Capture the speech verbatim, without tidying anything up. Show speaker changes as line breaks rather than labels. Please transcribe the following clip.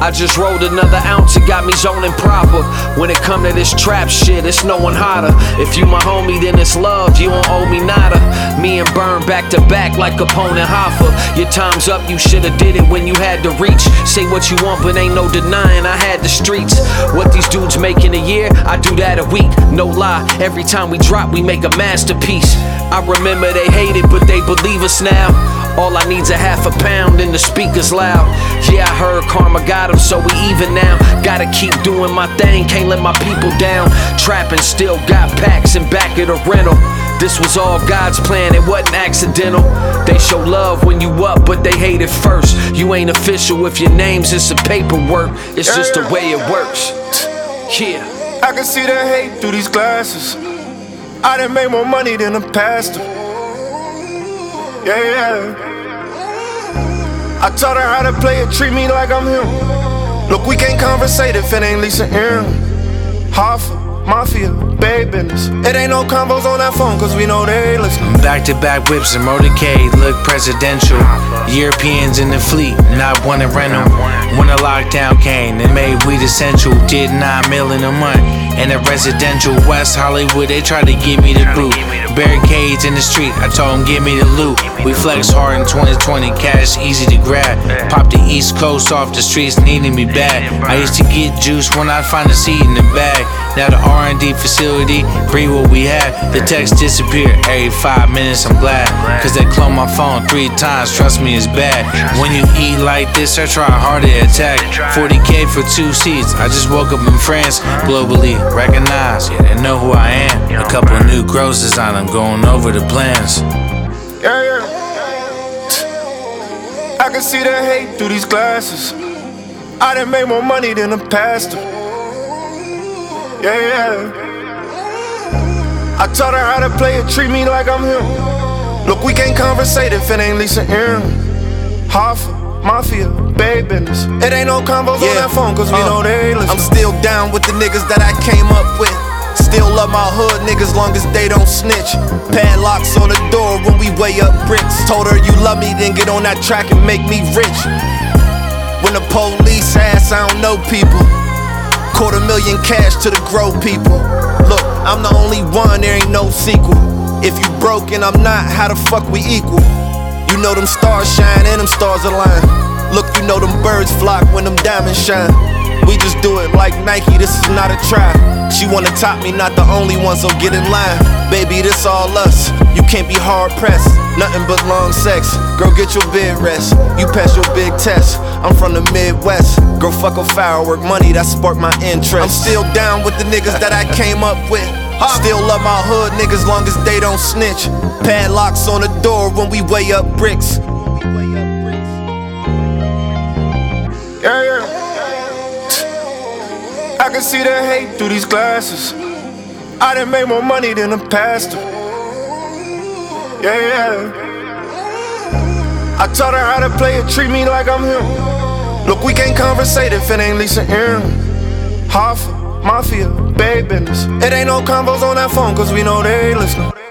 I just rolled another ounce, it got me zoning proper. When it come to this trap shit, it's no one hotter. If you my homie, then it's love, you don't owe me nada. Me and Burn back to back like Capone and Hoffa. Your time's up, you shoulda did it when you had to reach. Say what you want, but ain't no denying I had the streets. What these dudes make in a year, I do that a week. No lie, every time we drop, we make a masterpiece. I remember they hated, but they believe us now. All I need's a half a pound and the speakers loud. Yeah, I heard karma got him, so we even now. Gotta keep doing my thing, can't let my people down. Trapping, still got packs and back at a rental. This was all God's plan, it wasn't accidental. They show love when you up, but they hate it first. You ain't official if your name's just some paperwork. It's just the way it works. Yeah.
I can see the hate through these glasses. I done made more money than a pastor. Yeah, yeah. I taught her how to play it, treat me like I'm him. Look, we can't conversate if it ain't Lisa M. Hoffa, Mafia, Bay Business. It ain't no combos on that phone, cause we know they listen.
Back to back whips and motorcade, look presidential. Europeans in the fleet, not one to rental. When the lockdown came, they made weed essential. Did nine mil in a month. In the residential West Hollywood, they tried to give me the boot. Barricades in the street, I told them give me the loot. We flex hard in twenty twenty, cash easy to grab. Pop the East Coast off the streets, needing me bad. I used to get juice when I'd find a seed in the bag. Now the R and D facility, bring what we had. The text disappear every five minutes, I'm glad. Cause they clone my phone three times, trust me it's bad. When you eat like this, I try hard to attack. forty K for two seats, I just woke up in France. Globally recognized, yeah, they know who I am. A couple new grosses on them, going over the plans.
Yeah, yeah. I can see the hate through these glasses. I done made more money than a pastor. Yeah, yeah. I taught her how to play it, treat me like I'm him. Look, we can't conversate if it ain't Lisa M. Hoffa, Mafia, Bay Business. It ain't no combos yeah. on that phone, cause we uh, know they listen. I'm still down with the niggas that I came up with. Still love my hood niggas long as they don't snitch. Padlocks on the door when we weigh up bricks. Told her you love me, then get on that track and make me rich. When the police ask, I don't know people. Quarter million cash to the grow people. Look, I'm the only one, there ain't no sequel. If you broke and I'm not, how the fuck we equal? You know them stars shine and them stars align. Look, you know them birds flock when them diamonds shine. We just do it like Nike, this is not a try. She wanna top me, not the only one, so get in line. Baby, this all us, you can't be hard pressed. Nothing but long sex, girl get your bed rest. You pass your big test, I'm from the Midwest. Girl fuck a firework, money that sparked my interest. I'm still down with the niggas that I came up with. Still love my hood niggas long as they don't snitch. Padlocks on the door when we weigh up bricks. Yeah, yeah. I can see the hate through these glasses. I done made more money than a pastor. Yeah, yeah. I taught her how to play it, treat me like I'm him. Look, we can't conversate if it ain't Lisa M. Hoffa, Mafia, Bay Business. It ain't no combos on that phone, cause we know they listen.